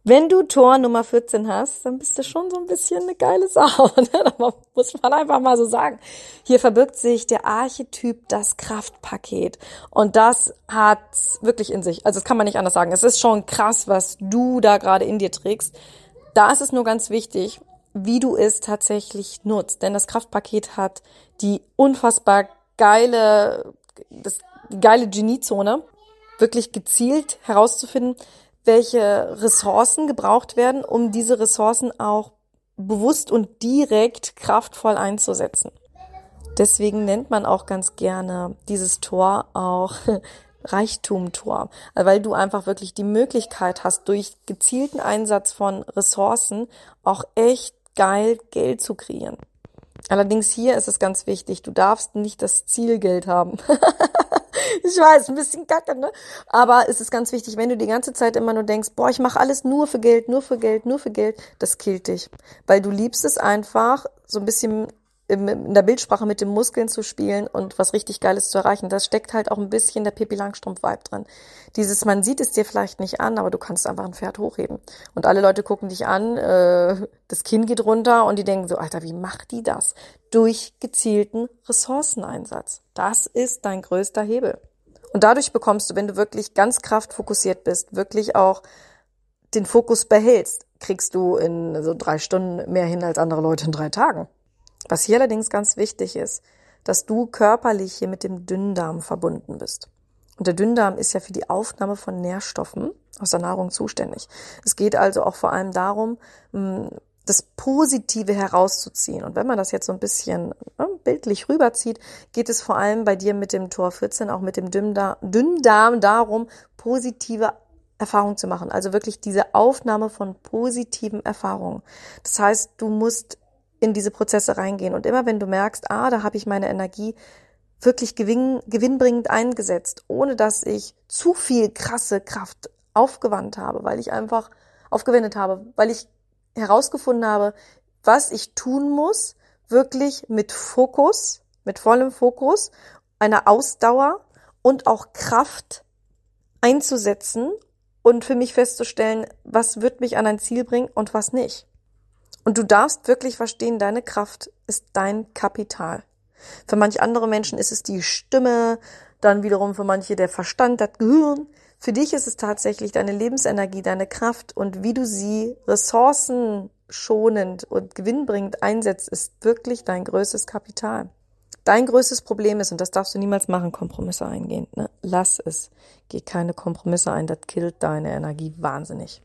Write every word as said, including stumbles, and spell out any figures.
Wenn du Tor Nummer vierzehn hast, dann bist du schon so ein bisschen eine geile Sau. Ne? Das muss man einfach mal so sagen. Hier verbirgt sich der Archetyp, das Kraftpaket. Und das hat's wirklich in sich. Also das kann man nicht anders sagen. Es ist schon krass, was du da gerade in dir trägst. Da ist es nur ganz wichtig, wie du es tatsächlich nutzt. Denn das Kraftpaket hat die unfassbar geile, das, die geile Geniezone, wirklich gezielt herauszufinden, welche Ressourcen gebraucht werden, um diese Ressourcen auch bewusst und direkt kraftvoll einzusetzen. Deswegen nennt man auch ganz gerne dieses Tor auch Reichtumtor, weil du einfach wirklich die Möglichkeit hast, durch gezielten Einsatz von Ressourcen auch echt geil Geld zu kreieren. Allerdings hier ist es ganz wichtig, du darfst nicht das Zielgeld haben. Ich weiß, ein bisschen kacke, ne? Aber es ist ganz wichtig, wenn du die ganze Zeit immer nur denkst, boah, ich mache alles nur für Geld, nur für Geld, nur für Geld, das killt dich. Weil du liebst es einfach, so ein bisschen in der Bildsprache mit den Muskeln zu spielen und was richtig Geiles zu erreichen. Das steckt halt auch ein bisschen der Pippi Langstrumpf-Vibe drin. Dieses, man sieht es dir vielleicht nicht an, aber du kannst einfach ein Pferd hochheben. Und alle Leute gucken dich an, äh, das Kinn geht runter und die denken so, Alter, wie macht die das? Durch gezielten Ressourceneinsatz. Das ist dein größter Hebel. Und dadurch bekommst du, wenn du wirklich ganz kraftfokussiert bist, wirklich auch den Fokus behältst, kriegst du in so drei Stunden mehr hin als andere Leute in drei Tagen. Was hier allerdings ganz wichtig ist, dass du körperlich hier mit dem Dünndarm verbunden bist. Und der Dünndarm ist ja für die Aufnahme von Nährstoffen aus der Nahrung zuständig. Es geht also auch vor allem darum, das Positive herauszuziehen. Und wenn man das jetzt so ein bisschen ne, bildlich rüberzieht, geht es vor allem bei dir mit dem Tor vierzehn, auch mit dem Dünndarm, Dünndarm darum, positive Erfahrungen zu machen. Also wirklich diese Aufnahme von positiven Erfahrungen. Das heißt, du musst in diese Prozesse reingehen. Und immer wenn du merkst, ah, da habe ich meine Energie wirklich gewinn, gewinnbringend eingesetzt, ohne dass ich zu viel krasse Kraft aufgewandt habe, weil ich einfach aufgewendet habe, weil ich herausgefunden habe, was ich tun muss, wirklich mit Fokus, mit vollem Fokus, einer Ausdauer und auch Kraft einzusetzen und für mich festzustellen, was wird mich an ein Ziel bringen und was nicht. Und du darfst wirklich verstehen, deine Kraft ist dein Kapital. Für manche andere Menschen ist es die Stimme, dann wiederum für manche der Verstand, das Gehirn. Für dich ist es tatsächlich deine Lebensenergie, deine Kraft und wie du sie ressourcenschonend und gewinnbringend einsetzt, ist wirklich dein größtes Kapital. Dein größtes Problem ist, und das darfst du niemals machen, Kompromisse eingehen. Ne? Lass es. Geh keine Kompromisse ein, das killt deine Energie wahnsinnig.